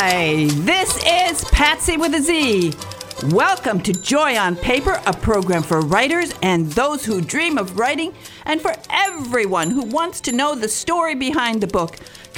Hi, this is Patsy with a Z. Welcome to Joy on Paper, a program for writers and those who dream of writing, and for everyone who wants to know the story behind the book.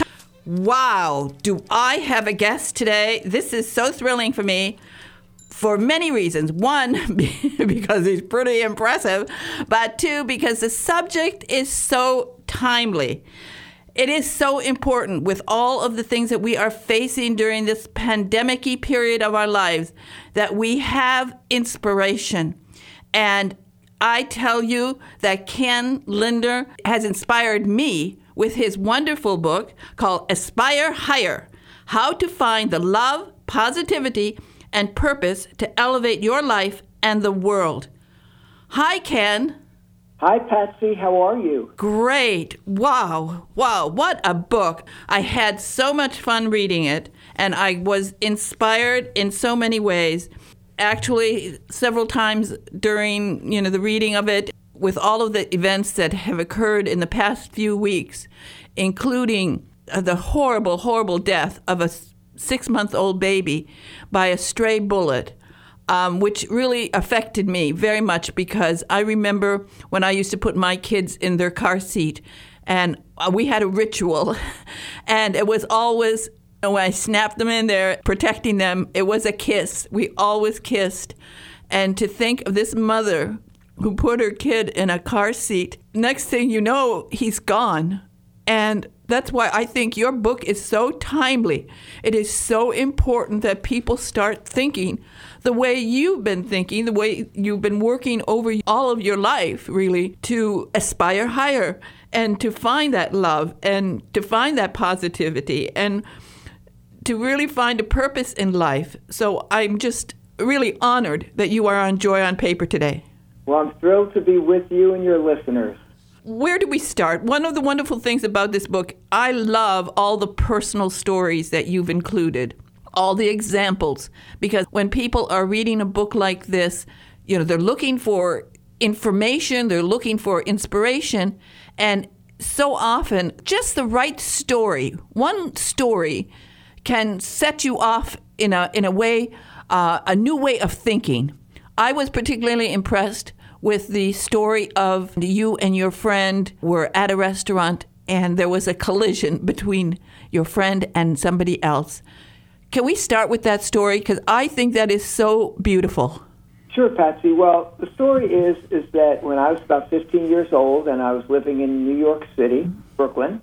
Wow, do I have a guest today? This is so thrilling for me for many reasons. One, because he's pretty impressive, but two, because the subject is so timely. It is so important with all of the things that we are facing during this pandemic-y period of our lives that we have inspiration. And I tell you that Ken Linder has inspired me with his wonderful book called Aspire Higher: How to Find the Love, Positivity, and Purpose to Elevate Your Life and the World. Hi, Ken. Hi, Patsy. How are you? Great. Wow, what a book. I had so much fun reading it, and I was inspired in so many ways. Actually, several times during, the reading of it, with all of the events that have occurred in the past few weeks, including the horrible, horrible death of a 6-month-old baby by a stray bullet, which really affected me very much, because I remember when I used to put my kids in their car seat, and we had a ritual, and it was always, when I snapped them in there, protecting them, it was a kiss. We always kissed. And to think of this mother who put her kid in a car seat, next thing you know, he's gone. And that's why I think your book is so timely. It is so important that people start thinking the way you've been thinking, the way you've been working over all of your life, really, to aspire higher and to find that love and to find that positivity and to really find a purpose in life. So I'm just really honored that you are on Joy on Paper today. Well, I'm thrilled to be with you and your listeners. Where do we start? One of the wonderful things about this book, I love all the personal stories that you've included, all the examples, because when people are reading a book like this, they're looking for information, they're looking for inspiration, and so often just the right story, one story can set you off in a way, a new way of thinking. I was particularly impressed with the story of you and your friend were at a restaurant and there was a collision between your friend and somebody else. Can we start with that story? Because I think that is so beautiful. Sure, Patsy. Well, the story is that when I was about 15 years old and I was living in New York City, Brooklyn,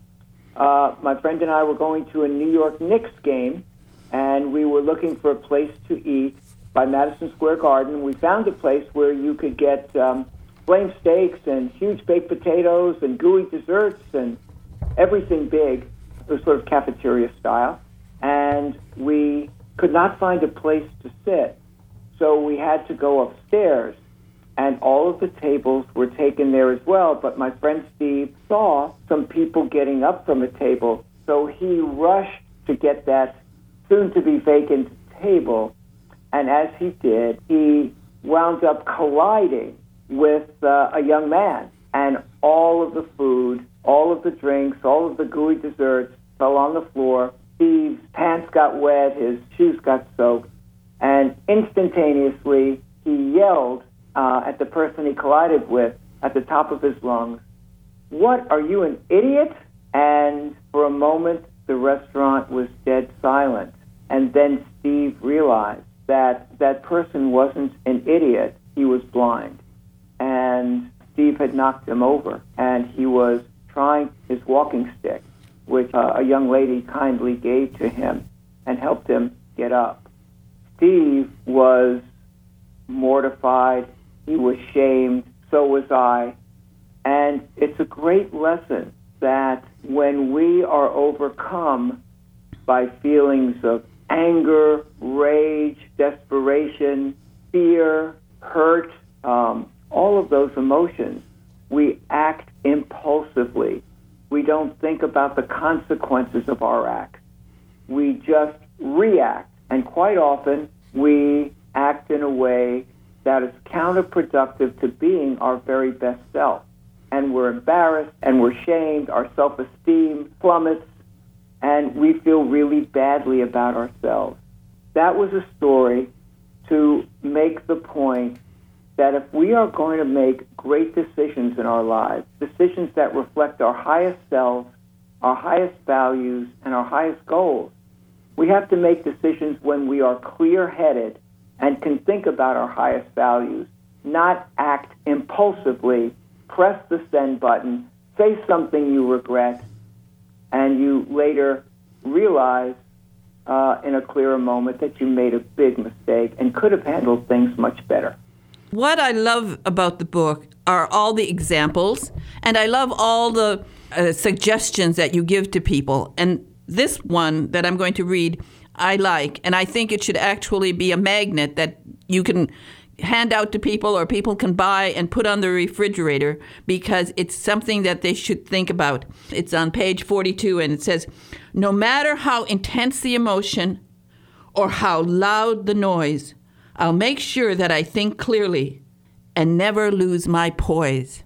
my friend and I were going to a New York Knicks game, and we were looking for a place to eat by Madison Square Garden. We found a place where you could get flame steaks and huge baked potatoes and gooey desserts and everything big. It was sort of cafeteria style. And we could not find a place to sit, so we had to go upstairs. And all of the tables were taken there as well, but my friend Steve saw some people getting up from a table, so he rushed to get that soon-to-be vacant table. And as he did, he wound up colliding with a young man. And all of the food, all of the drinks, all of the gooey desserts fell on the floor. Steve's pants got wet, his shoes got soaked. And instantaneously, he yelled at the person he collided with at the top of his lungs, "What, are you an idiot?" And for a moment, the restaurant was dead silent. And then Steve realized that person wasn't an idiot, he was blind. And Steve had knocked him over, and he was trying his walking stick, which a young lady kindly gave to him and helped him get up. Steve was mortified, he was shamed, so was I. And it's a great lesson that when we are overcome by feelings of anger, rage, desperation, fear, hurt, all of those emotions, we act impulsively. We don't think about the consequences of our acts. We just react. And quite often, we act in a way that is counterproductive to being our very best self. And we're embarrassed and we're shamed. Our self-esteem plummets. and we feel really badly about ourselves. That was a story to make the point that if we are going to make great decisions in our lives, decisions that reflect our highest selves, our highest values, and our highest goals, we have to make decisions when we are clear-headed and can think about our highest values, not act impulsively, press the send button, say something you regret, and you later realize in a clearer moment that you made a big mistake and could have handled things much better. What I love about the book are all the examples, and I love all the suggestions that you give to people. And this one that I'm going to read, I like, and I think it should actually be a magnet that you can hand out to people or people can buy and put on the refrigerator because it's something that they should think about. It's on page 42, and it says, "No matter how intense the emotion or how loud the noise, I'll make sure that I think clearly and never lose my poise."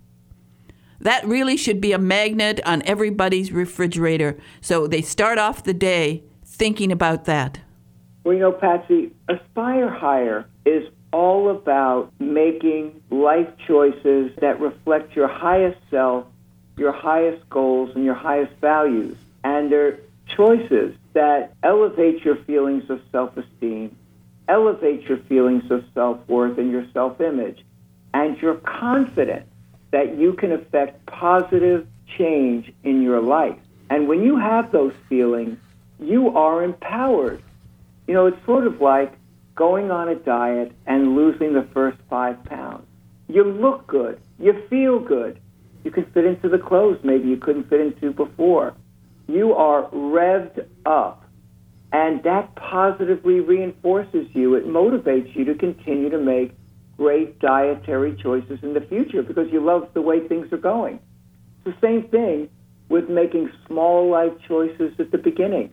That really should be a magnet on everybody's refrigerator, so they start off the day thinking about that. Well, Patsy, Aspire Higher is all about making life choices that reflect your highest self, your highest goals, and your highest values. And they're choices that elevate your feelings of self-esteem, elevate your feelings of self-worth and your self-image, and you're confident that you can affect positive change in your life. And when you have those feelings, you are empowered. It's sort of like going on a diet and losing the first 5 pounds. You look good. You feel good. You can fit into the clothes maybe you couldn't fit into before. You are revved up, and that positively reinforces you. It motivates you to continue to make great dietary choices in the future because you love the way things are going. It's the same thing with making small life choices at the beginning.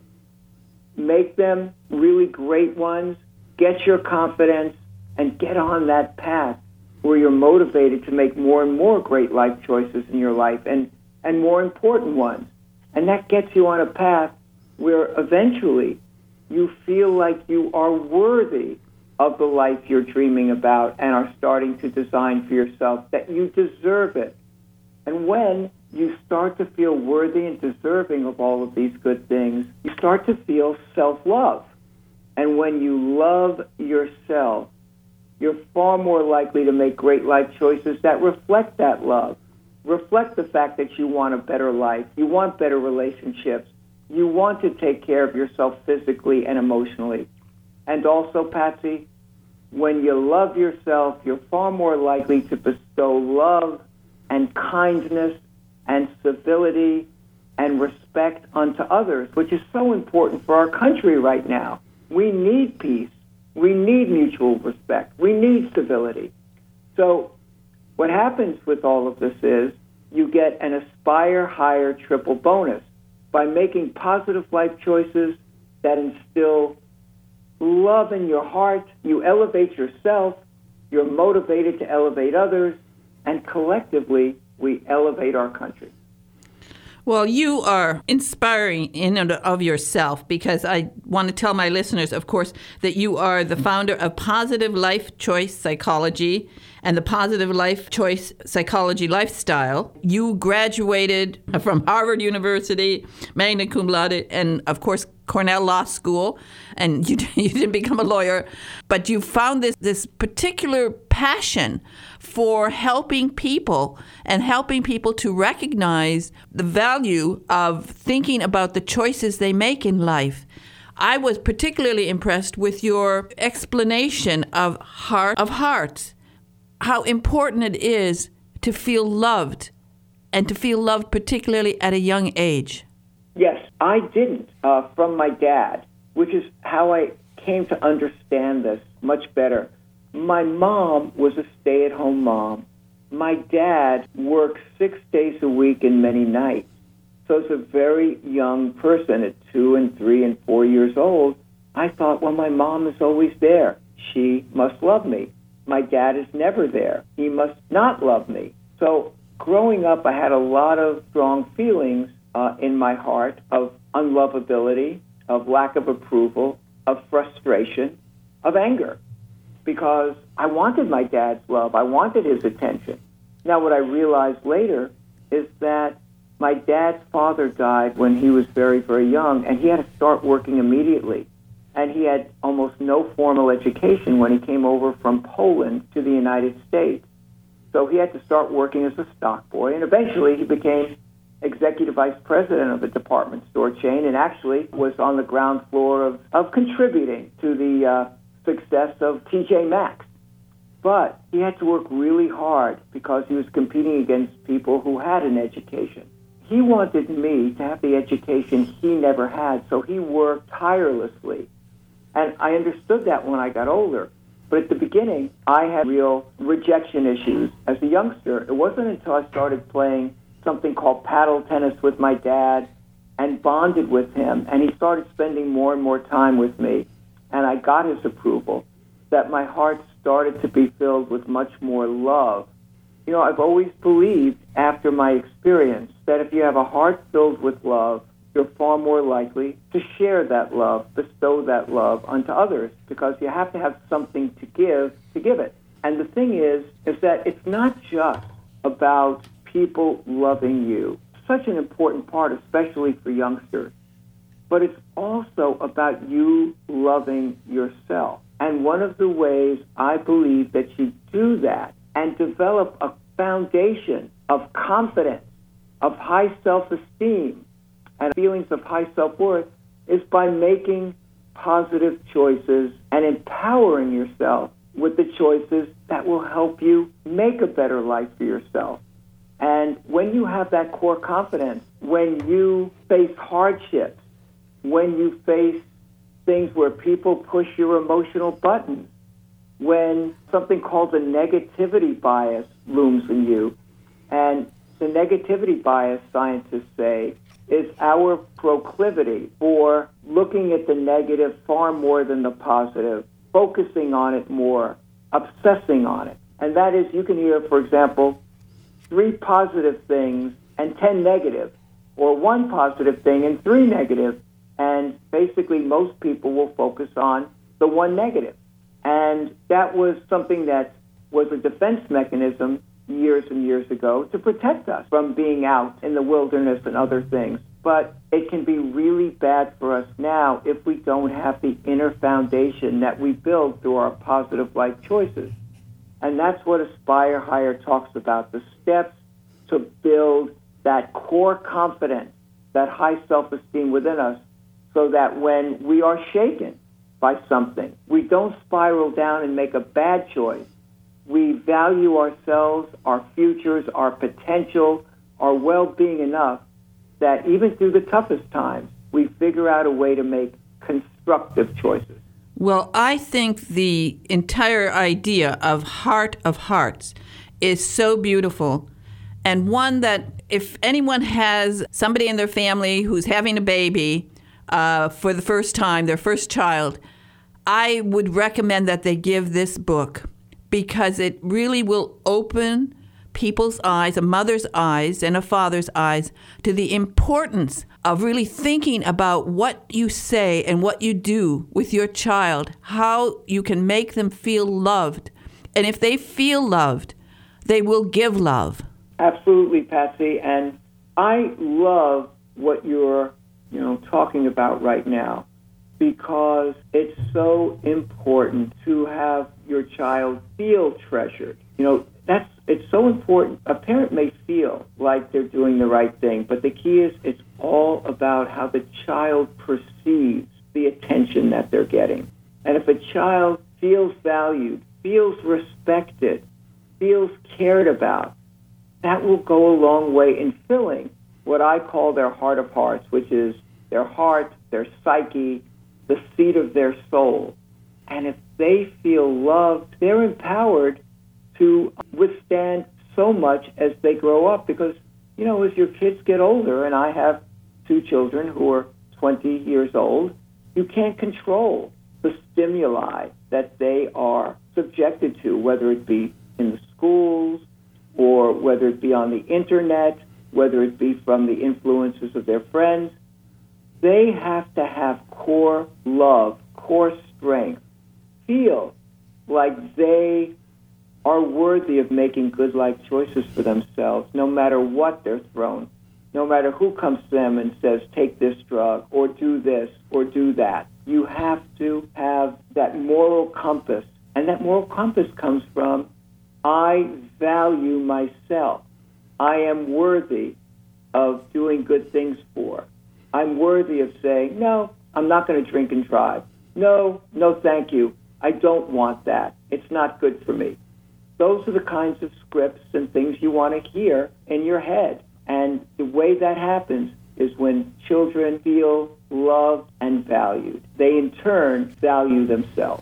Make them really great ones, get your confidence, and get on that path where you're motivated to make more and more great life choices in your life and more important ones. And that gets you on a path where eventually you feel like you are worthy of the life you're dreaming about and are starting to design for yourself, that you deserve it. And when you start to feel worthy and deserving of all of these good things, you start to feel self-love. And when you love yourself, you're far more likely to make great life choices that reflect that love, reflect the fact that you want a better life, you want better relationships, you want to take care of yourself physically and emotionally. And also, Patsy, when you love yourself, you're far more likely to bestow love and kindness and civility and respect unto others, which is so important for our country right now. We need peace. We need mutual respect. We need civility. So what happens with all of this is you get an Aspire Higher triple bonus by making positive life choices that instill love in your heart. You elevate yourself. You're motivated to elevate others. And collectively, we elevate our country. Well, you are inspiring in and of yourself because I want to tell my listeners, of course, that you are the founder of Positive Life Choice Psychology and the Positive Life Choice Psychology Lifestyle. You graduated from Harvard University, magna cum laude, and, of course, Cornell Law School, and you didn't become a lawyer, but you found this particular passion for helping people and helping people to recognize the value of thinking about the choices they make in life. I was particularly impressed with your explanation of heart of hearts, how important it is to feel loved and to feel loved particularly at a young age. Yes, I didn't from my dad, which is how I came to understand this much better. My mom was a stay-at-home mom. My dad worked 6 days a week and many nights. So as a very young person at 2 and 3 and 4 years old, I thought, well, my mom is always there. She must love me. My dad is never there. He must not love me. So growing up, I had a lot of strong feelings in my heart of unlovability, of lack of approval, of frustration, of anger, because I wanted my dad's love. I wanted his attention. Now, what I realized later is that my dad's father died when he was very, very young, and he had to start working immediately. And he had almost no formal education when he came over from Poland to the United States. So he had to start working as a stock boy, and eventually he became executive vice president of a department store chain, and actually was on the ground floor of contributing to the success of TJ Maxx. But he had to work really hard because he was competing against people who had an education. He wanted me to have the education he never had, so he worked tirelessly. And I understood that when I got older. But at the beginning, I had real rejection issues as a youngster. It wasn't until I started playing something called paddle tennis with my dad and bonded with him, and he started spending more and more time with me, and I got his approval, that my heart started to be filled with much more love. You know, I've always believed after my experience that if you have a heart filled with love, you're far more likely to share that love, bestow that love onto others, because you have to have something to give it. And the thing is that it's not just about people loving you. Such an important part, especially for youngsters. But it's also about you loving yourself. And one of the ways I believe that you do that and develop a foundation of confidence, of high self-esteem, and feelings of high self-worth is by making positive choices and empowering yourself with the choices that will help you make a better life for yourself. And when you have that core confidence, when you face hardships, when you face things where people push your emotional buttons, when something called a negativity bias looms in you, and the negativity bias, scientists say, is our proclivity for looking at the negative far more than the positive, focusing on it more, obsessing on it. And that is, you can hear, for example, 3 positive things and 10 negative, or 1 positive thing and 3 negative, and basically most people will focus on the 1 negative. And that was something that was a defense mechanism years and years ago to protect us from being out in the wilderness and other things. But it can be really bad for us now if we don't have the inner foundation that we build through our positive life choices. And that's what Aspire Higher talks about, the steps to build that core confidence, that high self-esteem within us, so that when we are shaken by something, we don't spiral down and make a bad choice. We value ourselves, our futures, our potential, our well-being enough that even through the toughest times, we figure out a way to make constructive choices. Well, I think the entire idea of Heart of Hearts is so beautiful, and one that if anyone has somebody in their family who's having a baby for the first time, their first child, I would recommend that they give this book, because it really will open people's eyes, a mother's eyes and a father's eyes, to the importance of really thinking about what you say and what you do with your child, how you can make them feel loved. And if they feel loved, they will give love. Absolutely, Patsy. And I love what you're, talking about right now, because it's so important to have your child feel treasured. It's so important. A parent may feel like they're doing the right thing, but the key is it's all about how the child perceives the attention that they're getting. And if a child feels valued, feels respected, feels cared about, that will go a long way in filling what I call their heart of hearts, which is their heart, their psyche, the seat of their soul. And if they feel loved, they're empowered to withstand so much as they grow up, because, as your kids get older, and I have 2 children who are 20 years old, you can't control the stimuli that they are subjected to, whether it be in the schools or whether it be on the internet, whether it be from the influences of their friends. They have to have core love, core strength, feel like they are worthy of making good life choices for themselves, no matter what they're thrown, no matter who comes to them and says, take this drug, or do this, or do that. You have to have that moral compass, and that moral compass comes from, I value myself. I am worthy of doing good things for. I'm worthy of saying, no, I'm not going to drink and drive. No, thank you. I don't want that. It's not good for me. Those are the kinds of scripts and things you want to hear in your head. And the way that happens is when children feel loved and valued. They, in turn, value themselves.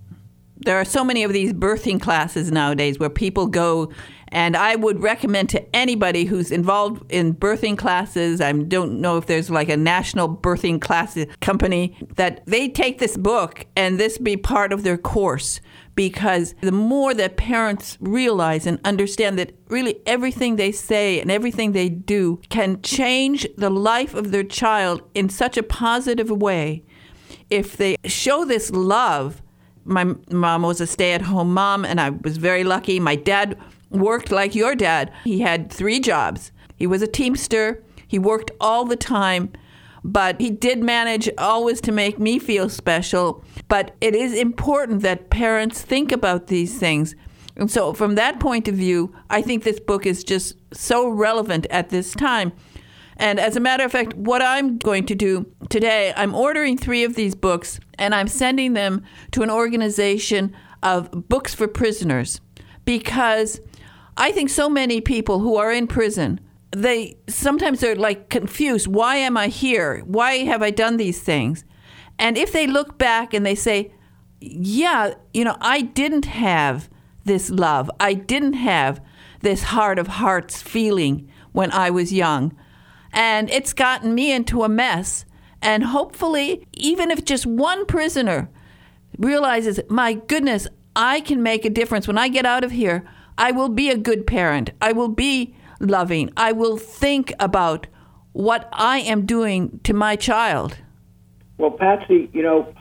There are so many of these birthing classes nowadays where people go, and I would recommend to anybody who's involved in birthing classes, I don't know if there's like a national birthing class company, that they take this book and this be part of their course. Because the more that parents realize and understand that really everything they say and everything they do can change the life of their child in such a positive way, if they show this love. My mom was a stay-at-home mom, and I was very lucky. My dad worked like your dad. He had 3 jobs. He was a teamster. He worked all the time, but he did manage always to make me feel special. But it is important that parents think about these things. And so from that point of view, I think this book is just so relevant at this time. And as a matter of fact, what I'm going to do today, I'm ordering 3 of these books, and I'm sending them to an organization of books for prisoners. Because I think so many people who are in prison, sometimes they're like confused. Why am I here? Why have I done these things? And if they look back and they say, yeah, I didn't have this love. I didn't have this heart of hearts feeling when I was young. And it's gotten me into a mess. And hopefully, even if just one prisoner realizes, my goodness, I can make a difference. When I get out of here, I will be a good parent. I will be loving. I will think about what I am doing to my child. Well, Patsy,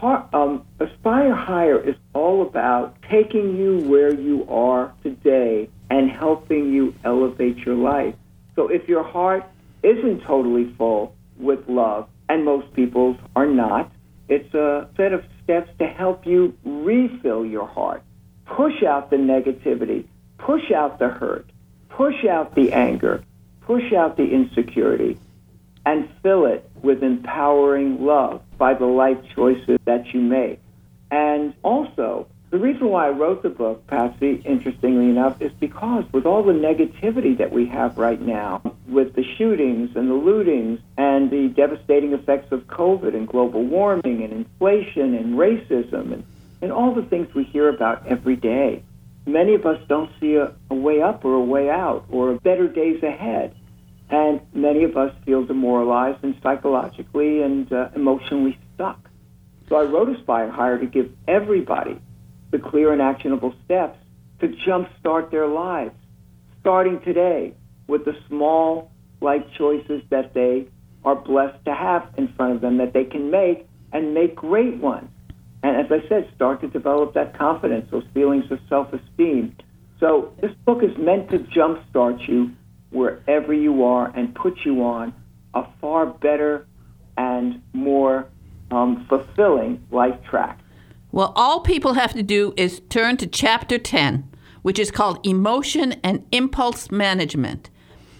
Aspire Higher is all about taking you where you are today and helping you elevate your life. So if your heart isn't totally full with love, and most people's are not, it's a set of steps to help you refill your heart. Push out the negativity, push out the hurt, push out the anger, push out the insecurity, and fill it with empowering love by the life choices that you make. And also, the reason why I wrote the book, Patsy, interestingly enough, is because with all the negativity that we have right now, with the shootings and the lootings and the devastating effects of COVID and global warming and inflation and racism and all the things we hear about every day, many of us don't see a way up or a way out or better days ahead. And many of us feel demoralized and psychologically and emotionally stuck. So I wrote Aspire Higher to give everybody the clear and actionable steps to jumpstart their lives, starting today with the small life choices that they are blessed to have in front of them that they can make and make great ones. And as I said, start to develop that confidence, those feelings of self-esteem. So this book is meant to jumpstart you wherever you are and put you on a far better and more fulfilling life track. Well, all people have to do is turn to Chapter 10, which is called Emotion and Impulse Management.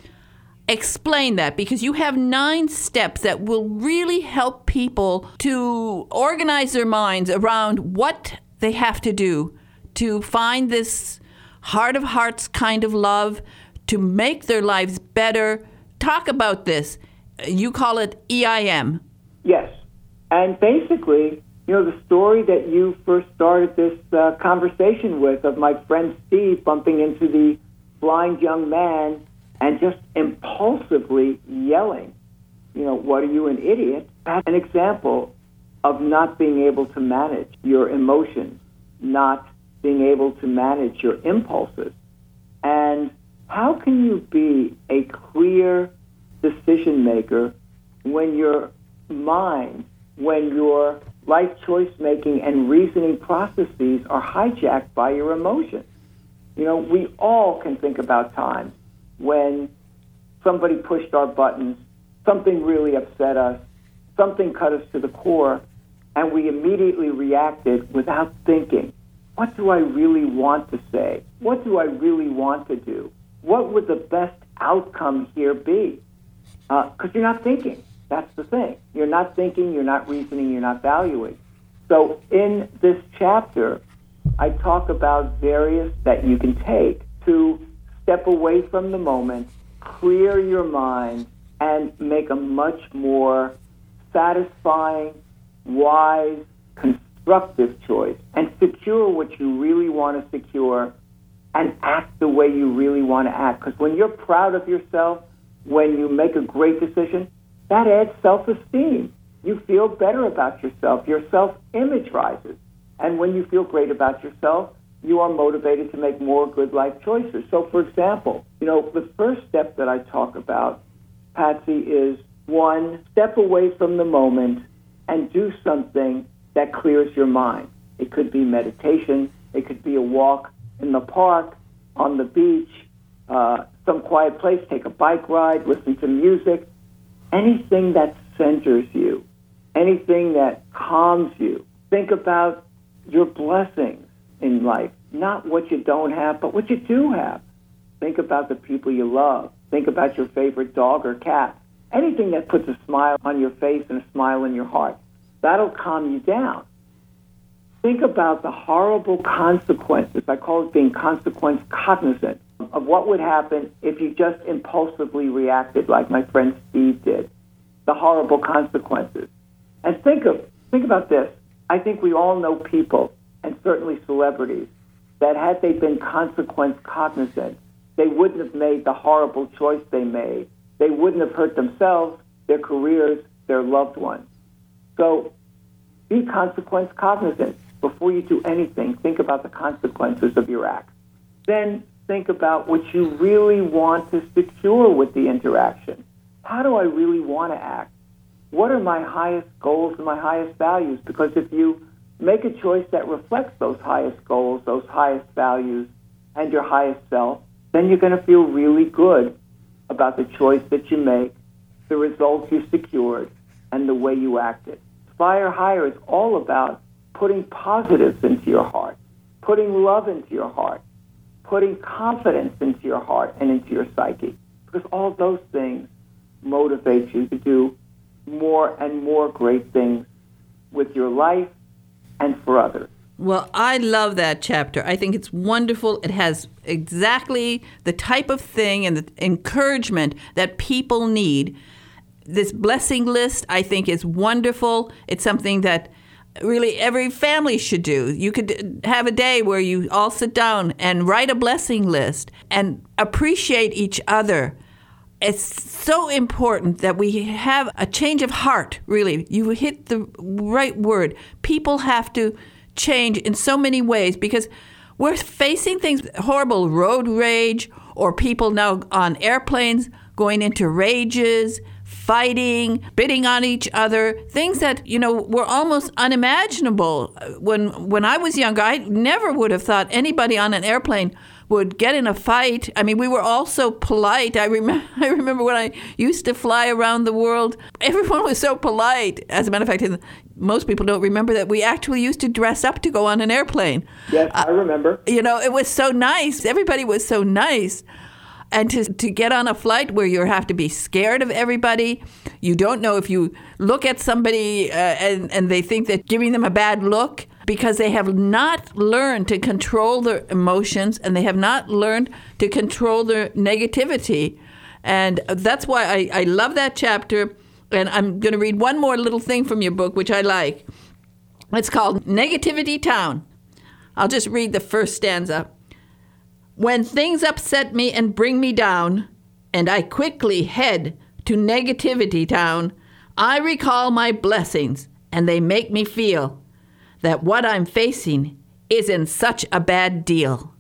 Explain that, because you have 9 steps that will really help people to organize their minds around what they have to do to find this heart of hearts kind of love, to make their lives better. Talk about this. You call it EIM. Yes. And basically, the story that you first started this conversation with of my friend Steve bumping into the blind young man and just impulsively yelling, what are you, an idiot? That's an example of not being able to manage your emotions, not being able to manage your impulses. And how can you be a clear decision maker when you're mind when your life choice making and reasoning processes are hijacked by your emotions. You know, we all can think about times when somebody pushed our buttons, something really upset us, something cut us to the core, and we immediately reacted without thinking. What do I really want to say? What do I really want to do? What would the best outcome here be? Because you're not thinking. That's the thing. You're not thinking, you're not reasoning, you're not valuing. So in this chapter, I talk about various that you can take to step away from the moment, clear your mind, and make a much more satisfying, wise, constructive choice, and secure what you really want to secure, and act the way you really want to act. Because when you're proud of yourself, when you make a great decision, that adds self-esteem. You feel better about yourself. Your self-image rises. And when you feel great about yourself, you are motivated to make more good life choices. So, for example, you know, the first step that I talk about, Patsy, is one, step away from the moment and do something that clears your mind. It could be meditation. It could be a walk in the park, on the beach, some quiet place, take a bike ride, listen to music. Anything that centers you, anything that calms you. Think about your blessings in life, not what you don't have, but what you do have. Think about the people you love. Think about your favorite dog or cat. Anything that puts a smile on your face and a smile in your heart. That'll calm you down. Think about the horrible consequences. I call it being consequence cognizant of what would happen if you just impulsively reacted like my friend Steve did. The horrible consequences. And think about this. I think we all know people, and certainly celebrities, that had they been consequence cognizant, they wouldn't have made the horrible choice they made. They wouldn't have hurt themselves, their careers, their loved ones. So be consequence cognizant. Before you do anything, think about the consequences of your acts. Then think about what you really want to secure with the interaction. How do I really want to act? What are my highest goals and my highest values? Because if you make a choice that reflects those highest goals, those highest values, and your highest self, then you're going to feel really good about the choice that you make, the results you secured, and the way you acted. Aspire Higher is all about putting positives into your heart, putting love into your heart, putting confidence into your heart and into your psyche. Because all those things motivate you to do more and more great things with your life and for others. Well, I love that chapter. I think it's wonderful. It has exactly the type of thing and the encouragement that people need. This blessing list, I think, is wonderful. It's something that really every family should do. You could have a day where you all sit down and write a blessing list and appreciate each other. It's so important that we have a change of heart, really. You hit the right word. People have to change in so many ways because we're facing things, horrible road rage, or people now on airplanes going into rages, fighting, bidding on each other, things that, were almost unimaginable. When I was younger, I never would have thought anybody on an airplane would get in a fight. I mean, we were all so polite. I remember when I used to fly around the world, everyone was so polite. As a matter of fact, most people don't remember that we actually used to dress up to go on an airplane. Yes, I remember. It was so nice. Everybody was so nice. And to get on a flight where you have to be scared of everybody, you don't know if you look at somebody and they think that giving them a bad look because they have not learned to control their emotions and they have not learned to control their negativity. And that's why I love that chapter. And I'm going to read one more little thing from your book, which I like. It's called Negativity Town. I'll just read the first stanza. When things upset me and bring me down, and I quickly head to Negativity Town, I recall my blessings, and they make me feel that what I'm facing isn't such a bad deal.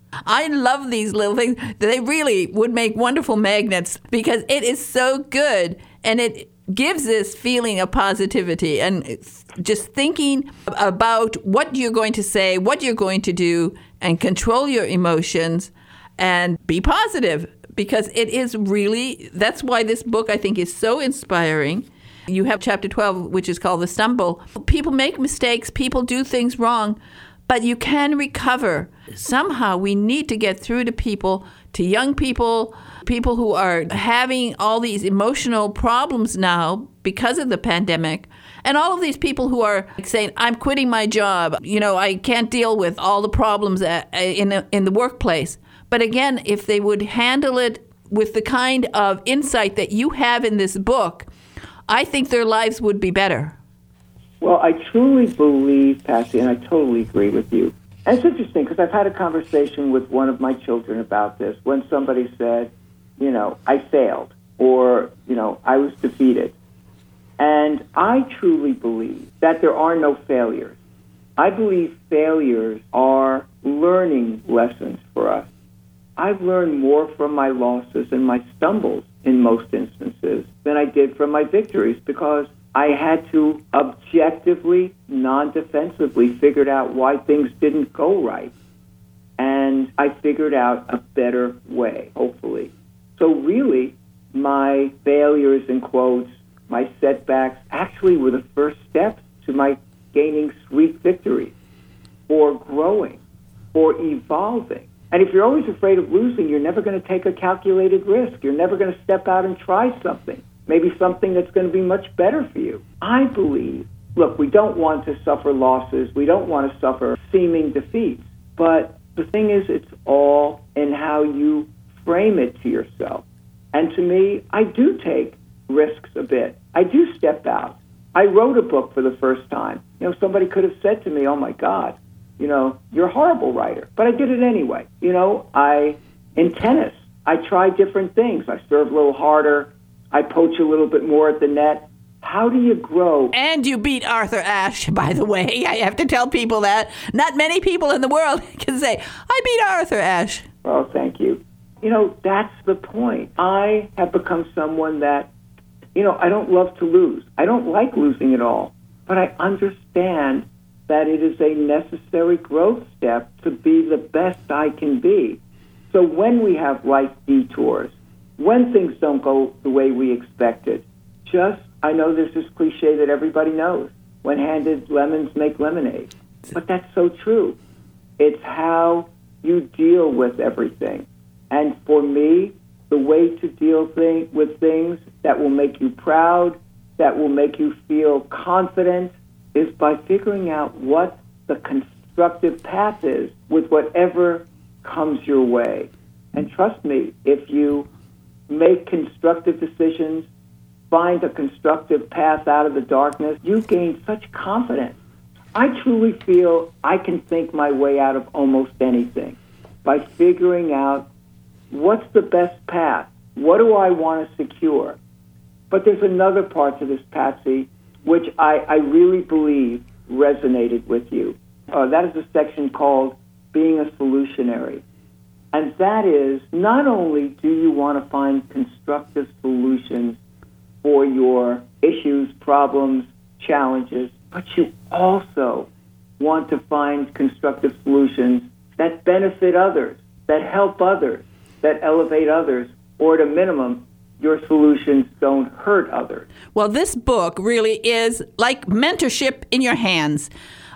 I love these little things. They really would make wonderful magnets because it is so good. And it gives this feeling of positivity and it's just thinking about what you're going to say, what you're going to do, and control your emotions and be positive. Because it is really, that's why this book, I think, is so inspiring. You have chapter 12, which is called The Stumble. People make mistakes, people do things wrong, but you can recover. Somehow we need to get through to people, to young people, people who are having all these emotional problems now because of the pandemic, and all of these people who are saying, I'm quitting my job, I can't deal with all the problems in the workplace. But again, if they would handle it with the kind of insight that you have in this book, I think their lives would be better. Well, I truly believe, Patsy, and I totally agree with you. And it's interesting because I've had a conversation with one of my children about this when somebody said, I failed or, I was defeated. And I truly believe that there are no failures. I believe failures are learning lessons for us. I've learned more from my losses and my stumbles in most instances than I did from my victories because I had to objectively, non-defensively figure out why things didn't go right. And I figured out a better way, hopefully. So really, my failures, in quotes, my setbacks, actually were the first steps to my gaining sweet victories, or growing, or evolving. And if you're always afraid of losing, you're never going to take a calculated risk. You're never going to step out and try something, maybe something that's going to be much better for you. I believe, look, we don't want to suffer losses. We don't want to suffer seeming defeats. But the thing is, it's all in how you frame it to yourself. And to me, I do take risks a bit. I do step out. I wrote a book for the first time. Somebody could have said to me, oh, my God, you're a horrible writer. But I did it anyway. In tennis, I try different things. I serve a little harder. I poach a little bit more at the net. How do you grow? And you beat Arthur Ashe, by the way. I have to tell people that. Not many people in the world can say, I beat Arthur Ashe. Oh, thank you. That's the point. I have become someone that, I don't love to lose. I don't like losing at all. But I understand that it is a necessary growth step to be the best I can be. So when we have life detours, when things don't go the way we expected, I know there's this cliche that everybody knows, when handed lemons make lemonade. But that's so true. It's how you deal with everything. And for me, the way to deal with things that will make you proud, that will make you feel confident, is by figuring out what the constructive path is with whatever comes your way. And trust me, if you make constructive decisions, find a constructive path out of the darkness, you gain such confidence. I truly feel I can think my way out of almost anything by figuring out what's the best path, what do I want to secure. But there's another part to this, Patsy, which I really believe resonated with you. That is a section called Being a Solutionary. And that is, not only do you want to find constructive solutions for your issues, problems, challenges, but you also want to find constructive solutions that benefit others, that help others, that elevate others, or at a minimum, your solutions don't hurt others. Well, this book really is like mentorship in your hands.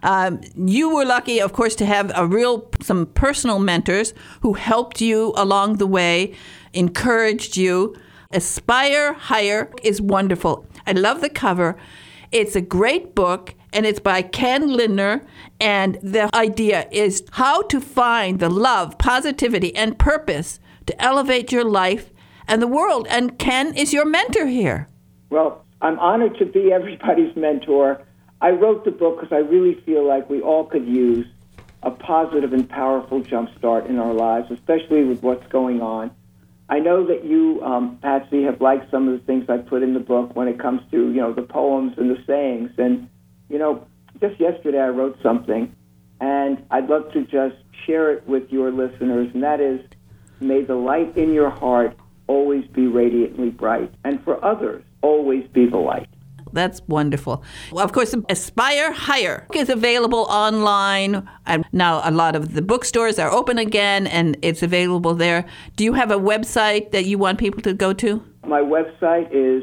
You were lucky, of course, to have some personal mentors who helped you along the way, encouraged you. Aspire Higher is wonderful. I love the cover. It's a great book, and it's by Ken Lindner. And the idea is how to find the love, positivity, and purpose to elevate your life and the world. And Ken is your mentor here. Well, I'm honored to be everybody's mentor. I wrote the book because I really feel like we all could use a positive and powerful jumpstart in our lives, especially with what's going on. I know that you, Patsy, have liked some of the things I put in the book when it comes to, the poems and the sayings. And, just yesterday I wrote something, and I'd love to just share it with your listeners, and that is, may the light in your heart always be radiantly bright. And for others, always be the light. That's wonderful. Well, of course, Aspire Higher is available online. And now a lot of the bookstores are open again, and it's available there. Do you have a website that you want people to go to? My website is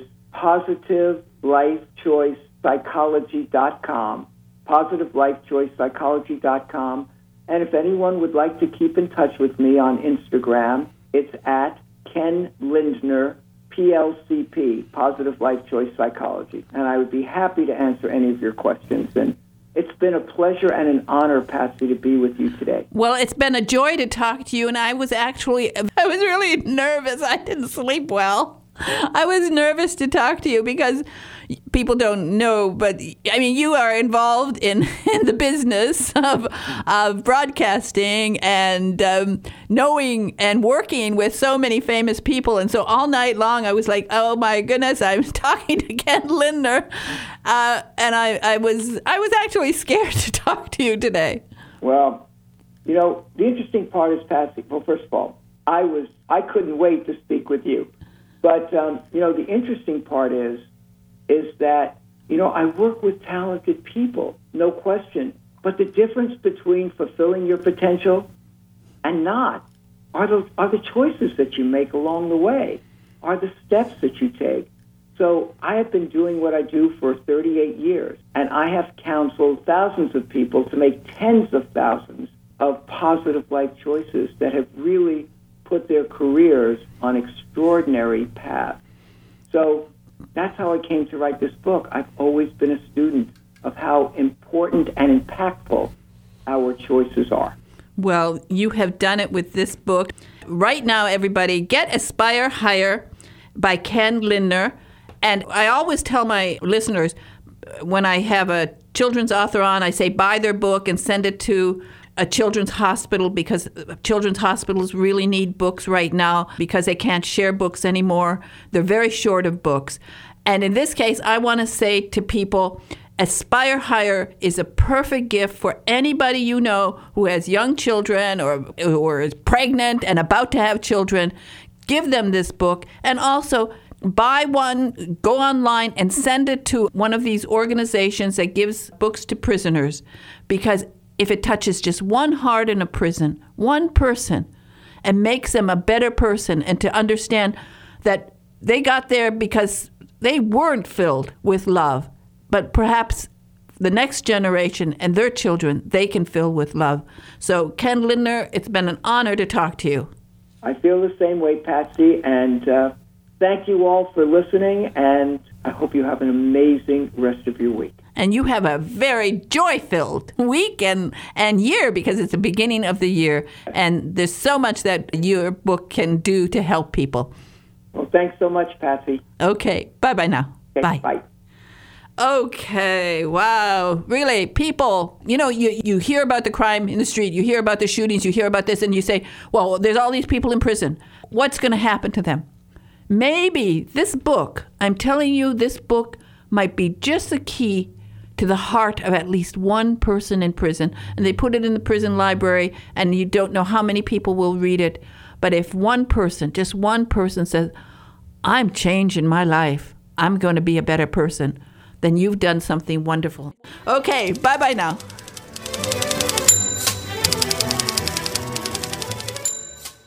PositiveLifeChoicePsychology.com, PositiveLifeChoicePsychology.com. And if anyone would like to keep in touch with me on Instagram, it's at Ken Lindner, PLCP, Positive Life Choice Psychology. And I would be happy to answer any of your questions. And it's been a pleasure and an honor, Patsy, to be with you today. Well, it's been a joy to talk to you. And I was really nervous. I didn't sleep well. I was nervous to talk to you because people don't know, but I mean, you are involved in the business of broadcasting and knowing and working with so many famous people. And so all night long, I was like, oh my goodness, I'm talking to Ken Lindner. And I was actually scared to talk to you today. Well, you know, the interesting part is, Patsy, well, first of all, I couldn't wait to speak with you. But, you know, the interesting part is that, you know, I work with talented people, no question. But the difference between fulfilling your potential and not are the choices that you make along the way, are the steps that you take. So I have been doing what I do for 38 years, and I have counseled thousands of people to make tens of thousands of positive life choices that have really put their careers on extraordinary paths. So that's how I came to write this book. I've always been a student of how important and impactful our choices are. Well, you have done it with this book. Right now, everybody, get Aspire Higher by Ken Lindner. And I always tell my listeners, when I have a children's author on, I say buy their book and send it to a children's hospital, because children's hospitals really need books right now because they can't share books anymore. They're very short of books. And in this case, I want to say to people, Aspire Higher is a perfect gift for anybody you know who has young children or is pregnant and about to have children. Give them this book. And also, buy one, go online and send it to one of these organizations that gives books to prisoners, because if it touches just one heart in a prison, one person, and makes them a better person, and to understand that they got there because they weren't filled with love, but perhaps the next generation and their children, they can fill with love. So, Ken Lindner, it's been an honor to talk to you. I feel the same way, Patsy, and thank you all for listening, and I hope you have an amazing rest of your week. And you have a very joy-filled week and year, because it's the beginning of the year. And there's so much that your book can do to help people. Well, thanks so much, Patsy. Okay. Bye-bye now. Okay, Bye. Bye. Okay. Wow. Really, people, you know, you hear about the crime in the street. You hear about the shootings. You hear about this. And you say, well, there's all these people in prison. What's going to happen to them? Maybe this book, I'm telling you, this book might be just the key to the heart of at least one person in prison. And they put it in the prison library, and you don't know how many people will read it. But if one person, just one person says, I'm changing my life, I'm going to be a better person, then you've done something wonderful. Okay, bye-bye now.